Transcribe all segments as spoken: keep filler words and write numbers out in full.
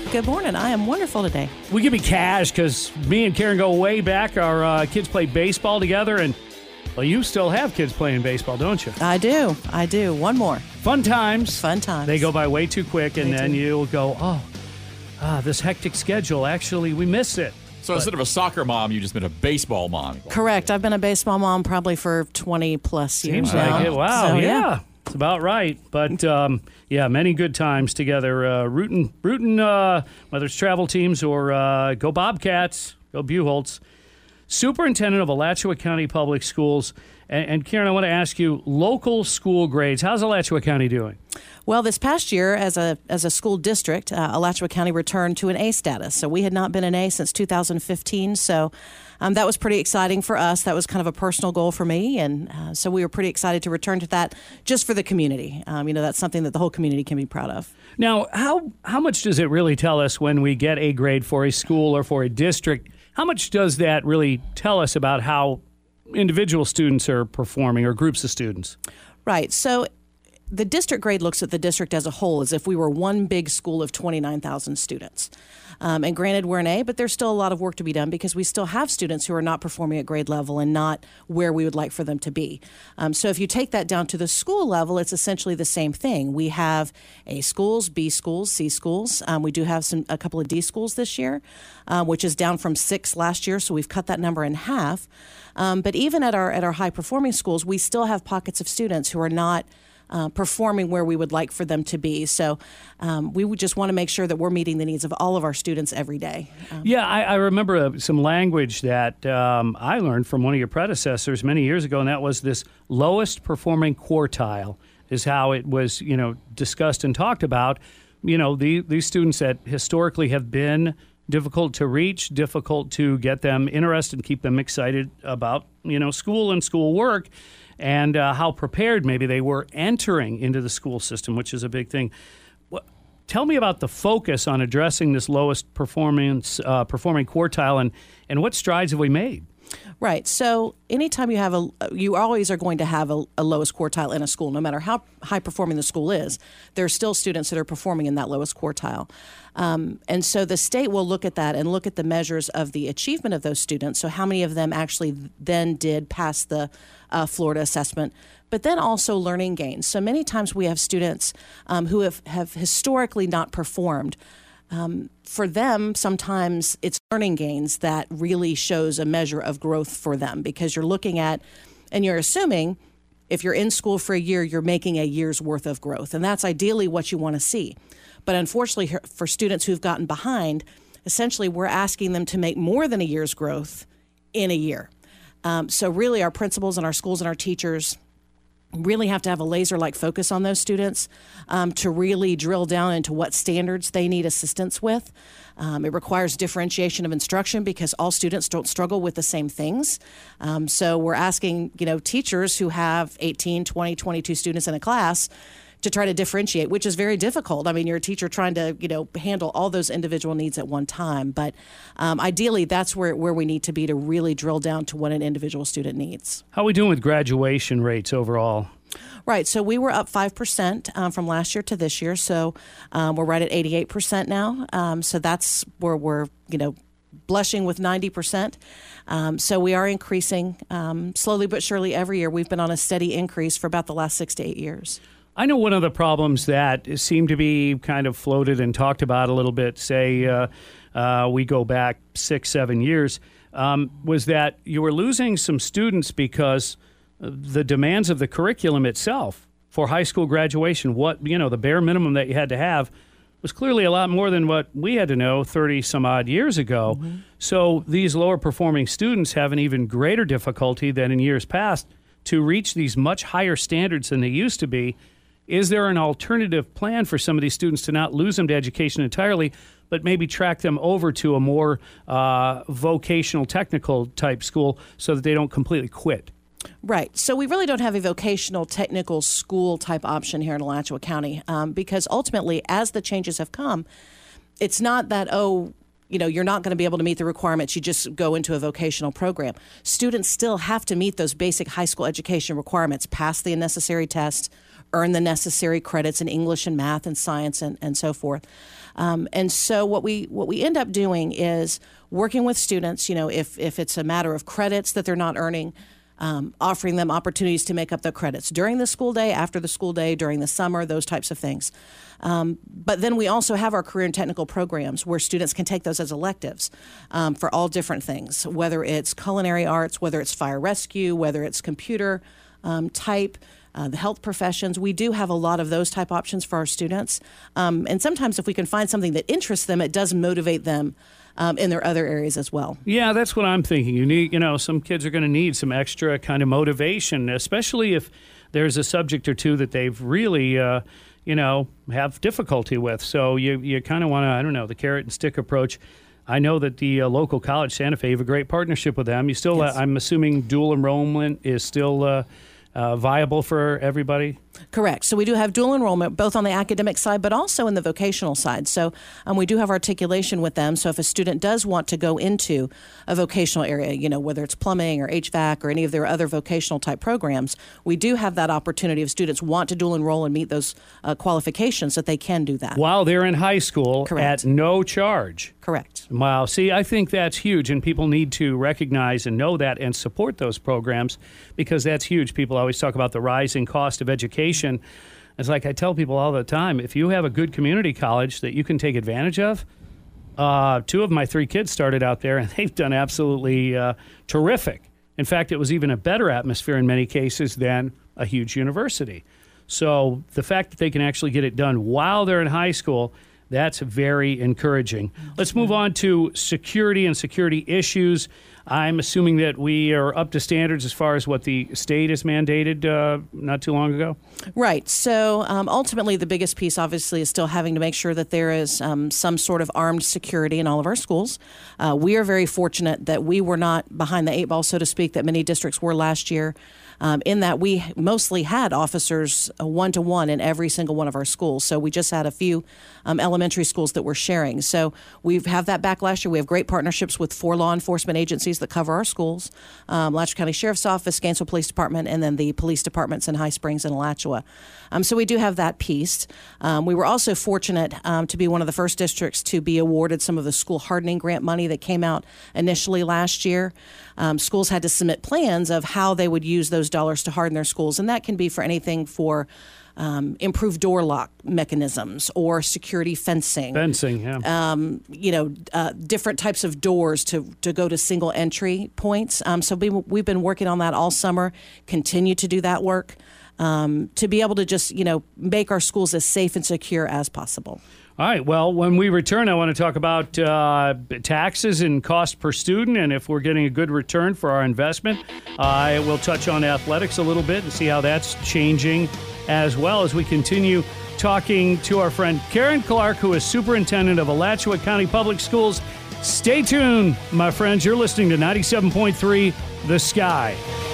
Good morning. I am wonderful today. We give you cash because me and Karen go way back. Our uh, kids played baseball together, and well, you still have kids playing baseball, don't you? I do. I do. One more. Fun times. Fun times. They go by way too quick, and They then do. you'll go, oh, ah, this hectic schedule. Actually, we miss it. So instead of a soccer mom, you've just been a baseball mom. Correct. I've been a baseball mom probably for twenty plus years Seems now. like it. Wow, So, yeah. It's about right. But, um, yeah, many good times together. Uh, rooting, rooting uh, whether it's travel teams or uh, go Bobcats, go Buchholz. Superintendent of Alachua County Public Schools. And, and Karen, I want to ask you, local school grades. How's Alachua County doing? Well, this past year, as a as a school district, uh, Alachua County returned to an A status. So we had not been an A since two thousand fifteen. So um, that was pretty exciting for us. That was kind of a personal goal for me. And uh, so we were pretty excited to return to that just for the community. Um, you know, that's something that the whole community can be proud of. Now, how how much does it really tell us when we get a grade for a school or for a district? How much does that really tell us about how individual students are performing or groups of students? Right. So the district grade looks at the district as a whole as if we were one big school of twenty-nine thousand students. Um, and granted, we're an A, but there's still a lot of work to be done because we still have students who are not performing at grade level and not where we would like for them to be. Um, so if you take that down to the school level, it's essentially the same thing. We have A schools, B schools, C schools. Um, we do have some a couple of D schools this year, um, which is down from six last year, so we've cut that number in half. Um, but even at our at our high performing schools, we still have pockets of students who are not Uh, performing where we would like for them to be. So um, we would just want to make sure that we're meeting the needs of all of our students every day. Um, Yeah, I, I remember uh, some language that um, I learned from one of your predecessors many years ago, and that was this lowest performing quartile is how it was, you know, discussed and talked about. You know, the, these students that historically have been difficult to reach, difficult to get them interested and keep them excited about, you know, school and school work. And uh, how prepared maybe they were entering into the school system, which is a big thing. What, tell me about the focus on addressing this lowest performance uh, performing quartile, and, and what strides have we made? Right. So anytime you have a, you always are going to have a, a lowest quartile in a school, no matter how high performing the school is. There are still students that are performing in that lowest quartile. Um, and so the state will look at that and look at the measures of the achievement of those students. So how many of them actually then did pass the uh, Florida assessment, but then also learning gains. So many times we have students um, who have, have historically not performed. Um, for them, sometimes it's learning gains that really shows a measure of growth for them because you're looking at and you're assuming if you're in school for a year, you're making a year's worth of growth. And that's ideally what you want to see. But unfortunately, for students who've gotten behind, essentially we're asking them to make more than a year's growth in a year. Um, so really our principals and our schools and our teachers really have to have a laser-like focus on those students um, to really drill down into what standards they need assistance with. Um, it requires differentiation of instruction because all students don't struggle with the same things. Um, so we're asking, you know, teachers who have eighteen, twenty, twenty-two students in a class to try to differentiate, which is very difficult. I mean, you're a teacher trying to, you know, handle all those individual needs at one time. But um, ideally, that's where, where we need to be to really drill down to what an individual student needs. How are we doing with graduation rates overall? Right. So we were up five percent um, from last year to this year. So um, we're right at eighty-eight percent now. Um, so that's where we're, you know, blushing with ninety percent. Um, so we are increasing um, slowly but surely every year. We've been on a steady increase for about the last six to eight years. I know one of the problems that seem to be kind of floated and talked about a little bit, say uh, uh, we go back six, seven years, um, was that you were losing some students because the demands of the curriculum itself for high school graduation, what, you know, the bare minimum that you had to have was clearly a lot more than what we had to know thirty some odd years ago. Mm-hmm. So these lower performing students have an even greater difficulty than in years past to reach these much higher standards than they used to be. Is there an alternative plan for some of these students to not lose them to education entirely, but maybe track them over to a more uh, vocational technical type school so that they don't completely quit? Right. So we really don't have a vocational technical school type option here in Alachua County um, because ultimately, as the changes have come, it's not that, oh, you know, you're not going to be able to meet the requirements. You just go into a vocational program. Students still have to meet those basic high school education requirements, pass the necessary tests, earn the necessary credits in English and math and science and, and so forth. Um, and so what we what we end up doing is working with students, you know, if, if it's a matter of credits that they're not earning, um, offering them opportunities to make up the credits during the school day, after the school day, during the summer, those types of things. Um, but then we also have our career and technical programs where students can take those as electives um, for all different things, whether it's culinary arts, whether it's fire rescue, whether it's computer um, type, uh, the health professions. We do have a lot of those type options for our students. Um, and sometimes if we can find something that interests them, it does motivate them um, in their other areas as well. Yeah, that's what I'm thinking. You need, you know, some kids are going to need some extra kind of motivation, especially if there's a subject or two that they've really, uh, you know, have difficulty with. So you you kind of want to, I don't know, the carrot and stick approach. I know that the uh, local college, Santa Fe, you have a great partnership with them. You still, yes. uh, I'm assuming dual enrollment is still uh, uh, viable for everybody? Correct. So we do have dual enrollment, both on the academic side, but also in the vocational side. So um, we do have articulation with them. So if a student does want to go into a vocational area, you know, whether it's plumbing or H V A C or any of their other vocational type programs, we do have that opportunity if students want to dual enroll and meet those uh, qualifications that they can do that. While they're in high school. Correct. At no charge. Correct. Wow. See, I think that's huge, and people need to recognize and know that and support those programs because that's huge. People always talk about the rising cost of education. It's like I tell people all the time, if you have a good community college that you can take advantage of, uh, two of my three kids started out there, and they've done absolutely uh, terrific. In fact, it was even a better atmosphere in many cases than a huge university. So the fact that they can actually get it done while they're in high school, that's very encouraging. Let's move on to security and security issues. I'm assuming that we are up to standards as far as what the state has mandated uh, not too long ago? Right. So um, ultimately, the biggest piece, obviously, is still having to make sure that there is um, some sort of armed security in all of our schools. Uh, we are very fortunate that we were not behind the eight ball, so to speak, that many districts were last year. Um, in that we mostly had officers uh, one-to-one in every single one of our schools. So we just had a few um, elementary schools that were sharing. So we have that back last year. We have great partnerships with four law enforcement agencies that cover our schools, um, Alachua County Sheriff's Office, Gainesville Police Department, and then the police departments in High Springs and Alachua. Um, so we do have that piece. Um, we were also fortunate um, to be one of the first districts to be awarded some of the school hardening grant money that came out initially last year. Um, schools had to submit plans of how they would use those dollars to harden their schools, and that can be for anything for um, improved door lock mechanisms or security fencing. Fencing, yeah. Um, you know, uh, different types of doors to, to go to single entry points. Um, so we, we've been working on that all summer, continue to do that work um, to be able to just, you know, make our schools as safe and secure as possible. All right. Well, when we return, I want to talk about uh, taxes and cost per student and if we're getting a good return for our investment. I will touch on athletics a little bit and see how that's changing as well as we continue talking to our friend Karen Clark, who is superintendent of Alachua County Public Schools. Stay tuned, my friends. You're listening to ninety-seven point three The Sky.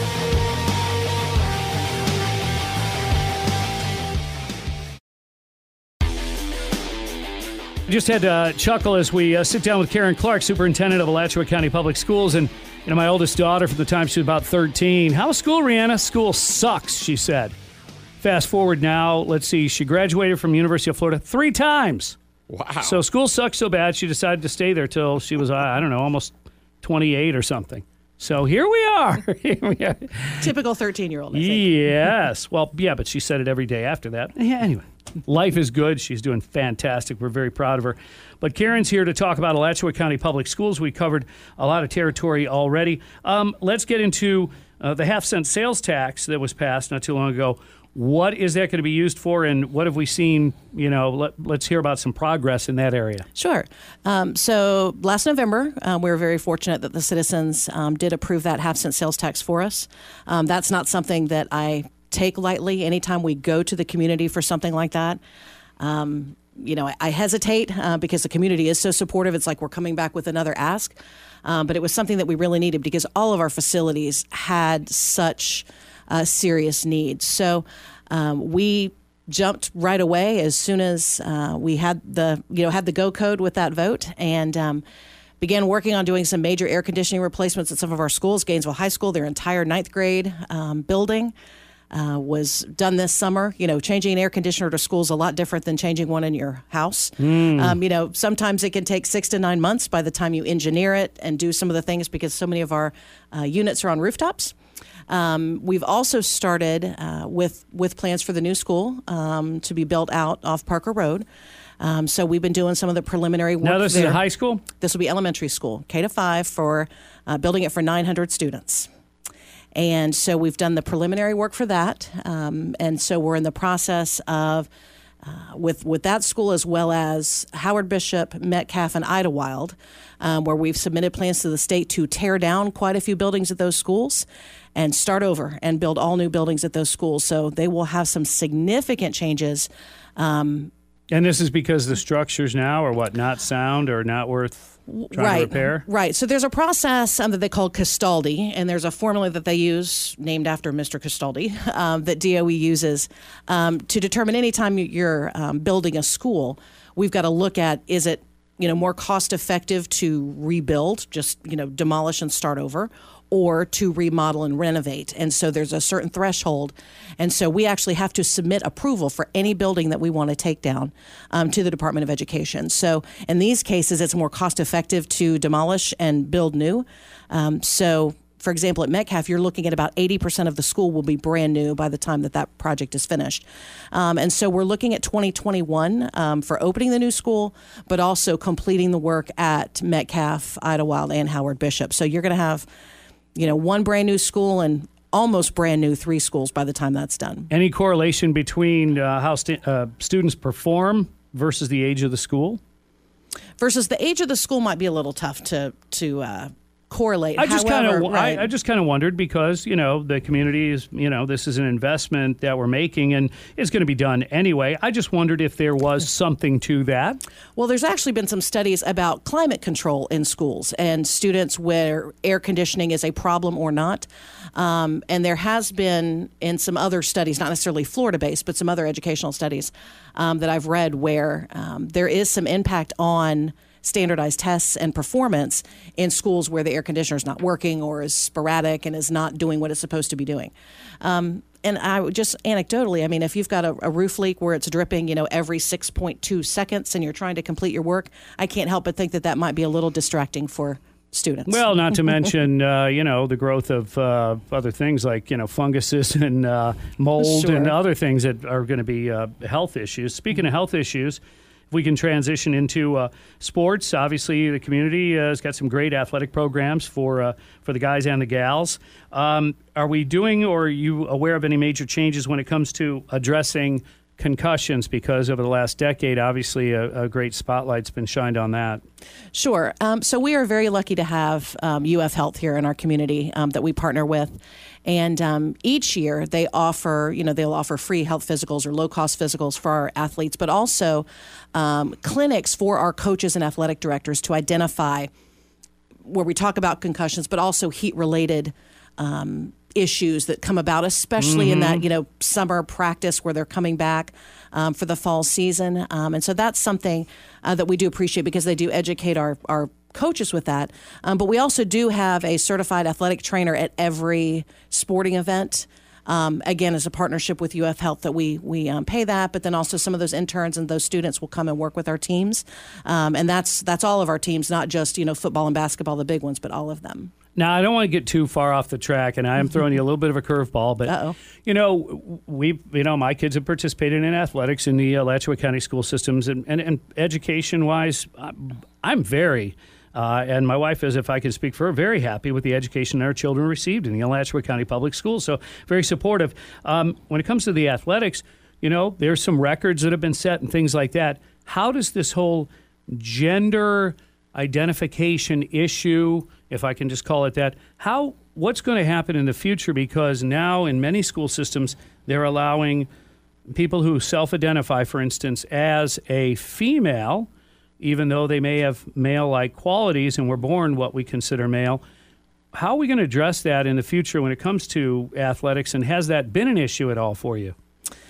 Just had to chuckle as we uh, sit down with Karen Clark, superintendent of Alachua County Public Schools, and you know my oldest daughter from the time she was about thirteen. How's school, Rihanna? School sucks, she said. Fast forward now, let's see, she graduated from University of Florida three times. Wow. So school sucked so bad, she decided to stay there till she was, I don't know, almost twenty-eight or something. So here we are. Here we are. Typical thirteen-year-old, I think. Yes. Well, yeah, but she said it every day after that. Yeah, anyway. Life is good. She's doing fantastic. We're very proud of her. But Karen's here to talk about Alachua County Public Schools. We covered a lot of territory already. Um, let's get into uh, the half-cent sales tax that was passed not too long ago. What is that going to be used for, and what have we seen? You know, let, let's hear about some progress in that area. Sure. Um, so last November, um, we were very fortunate that the citizens um, did approve that half-cent sales tax for us. Um, that's not something that I take lightly anytime we go to the community for something like that. Um, you know, I, I hesitate uh, because the community is so supportive. It's like we're coming back with another ask. Um, but it was something that we really needed because all of our facilities had such uh, serious needs. So um, we jumped right away as soon as uh, we had the, you know, had the go code with that vote and um, began working on doing some major air conditioning replacements at some of our schools, Gainesville High School, their entire ninth grade um, building. uh, was done this summer. You know, changing an air conditioner to school is a lot different than changing one in your house. Mm. Um, you know, sometimes it can take six to nine months by the time you engineer it and do some of the things because so many of our uh, units are on rooftops. Um, we've also started uh, with with plans for the new school um, to be built out off Parker Road. Um, so we've been doing some of the preliminary work. Now this there. is a high school? This will be elementary school, K to five, for uh, building it for nine hundred students. And so we've done the preliminary work for that. Um, and so we're in the process of, uh, with with that school as well as Howard Bishop, Metcalf, and Idlewild, um, where we've submitted plans to the state to tear down quite a few buildings at those schools and start over and build all new buildings at those schools. So they will have some significant changes. Um, and this is because the structures now are what, not sound or not worth trying right, to repair? Right. So there's a process um, that they call Castaldi, and there's a formula that they use named after Mister Castaldi um, that D O E uses um, to determine any time you're um, building a school, we've got to look at, is it, you know, more cost effective to rebuild, just, you know, demolish and start over, or to remodel and renovate. And so there's a certain threshold. And so we actually have to submit approval for any building that we want to take down um, to the Department of Education. So in these cases, it's more cost effective to demolish and build new. Um, so for example, at Metcalf, you're looking at about eighty percent of the school will be brand new by the time that that project is finished. Um, and so we're looking at twenty twenty-one um, for opening the new school, but also completing the work at Metcalf, Idlewild, and Howard Bishop. So you're going to have, you know, one brand new school and almost brand new three schools by the time that's done. Any correlation between uh, how st- uh, students perform versus the age of the school? Versus the age of the school might be a little tough to to uh, correlate. I just kind of right. I, I just kind of wondered because, you know, the community is, you know, this is an investment that we're making and it's going to be done anyway. I just wondered if there was something to that. Well, there's actually been some studies about climate control in schools and students where air conditioning is a problem or not. Um, and there has been in some other studies, not necessarily Florida-based, but some other educational studies um, that I've read where um, there is some impact on standardized tests and performance in schools where the air conditioner is not working or is sporadic and is not doing what it's supposed to be doing. Um, and I would just anecdotally, I mean, if you've got a, a roof leak where it's dripping, you know, every six point two seconds and you're trying to complete your work, I can't help but think that that might be a little distracting for students. Well, not to mention, uh, you know, the growth of uh, other things like, you know, funguses and uh, mold Sure. and other things that are going to be uh, health issues. Speaking of health issues, if we can transition into uh, sports, obviously the community uh, has got some great athletic programs for uh, for the guys and the gals. Um, are we doing or are you aware of any major changes when it comes to addressing concussions? Because over the last decade, obviously a, a great spotlight's been shined on that. Sure. Um, so we are very lucky to have um, U F Health here in our community um, that we partner with. And um, each year they offer, you know, they'll offer free health physicals or low-cost physicals for our athletes, but also um, clinics for our coaches and athletic directors to identify where we talk about concussions, but also heat-related um, issues that come about, especially mm-hmm. in that, you know, summer practice where they're coming back um, for the fall season. Um, and so that's something uh, that we do appreciate because they do educate our, our coaches with that. Um, but we also do have a certified athletic trainer at every sporting event. Um, again, as a partnership with U F Health that we we um, pay that, but then also some of those interns and those students will come and work with our teams. Um, and that's that's all of our teams, not just, you know, football and basketball, the big ones, but all of them. Now, I don't want to get too far off the track, and I am throwing you a little bit of a curveball, but, Uh-oh. you know, we, you know, my kids have participated in athletics in the uh, Alachua County school systems, and, and, and education-wise, I'm, I'm very, uh, and my wife is, if I can speak for her, very happy with the education our children received in the Alachua County Public Schools, so very supportive. Um, when it comes to the athletics, you know, there's some records that have been set and things like that. How does this whole gender identification issue, if I can just call it that, how what's going to happen in the future? Because now in many school systems, they're allowing people who self-identify, for instance, as a female, even though they may have male-like qualities and were born what we consider male. How are we going to address that in the future when it comes to athletics, and has that been an issue at all for you?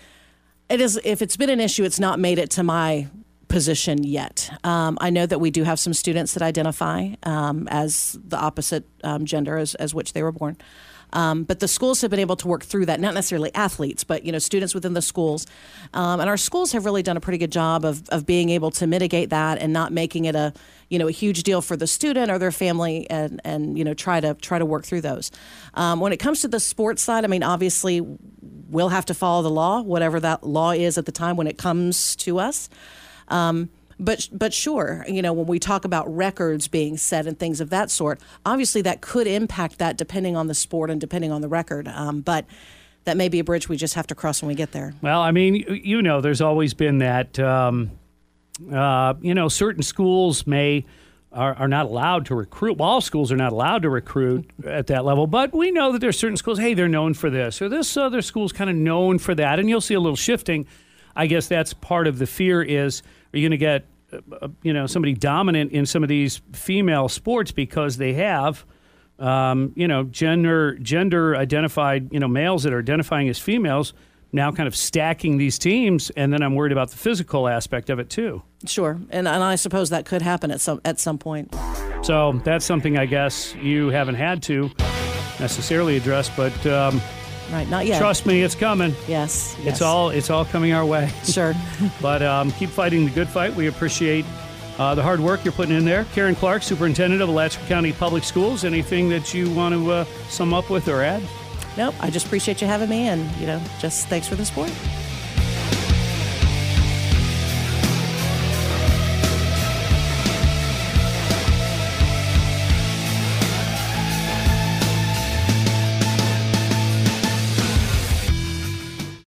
It is. If it's been an issue, it's not made it to my position yet. Um, I know that we do have some students that identify um, as the opposite um, gender as, as which they were born. Um, but the schools have been able to work through that, not necessarily athletes, but, you know, students within the schools. Um, and our schools have really done a pretty good job of, of being able to mitigate that and not making it a, you know, a huge deal for the student or their family, and, and you know, try to try to work through those. Um, when it comes to the sports side, I mean, obviously, we'll have to follow the law, whatever that law is at the time when it comes to us. Um, But but sure, you know, when we talk about records being set and things of that sort, obviously that could impact that depending on the sport and depending on the record. Um, but that may be a bridge we just have to cross when we get there. Well, I mean, you know, there's always been that, um, uh, you know, certain schools may are, are not allowed to recruit. Well, all schools are not allowed to recruit at that level. But we know that there's certain schools, hey, they're known for this, or this other school's kind of known for that. And you'll see a little shifting. I guess that's part of the fear is, are you going to get, uh, you know, somebody dominant in some of these female sports because they have, um, you know, gender gender identified, you know, males that are identifying as females now kind of stacking these teams, and then I'm worried about the physical aspect of it too. Sure, and and I suppose that could happen at some at some point. So that's something I guess you haven't had to necessarily address, but. Um, Right, not yet. Trust me, it's coming. Yes, yes. It's all it's all coming our way. Sure. But um, keep fighting the good fight. We appreciate uh, the hard work you're putting in there. Karen Clark, Superintendent of Alachua County Public Schools. Anything that you want to uh, sum up with or add? Nope, I just appreciate you having me, and, you know, just thanks for the support.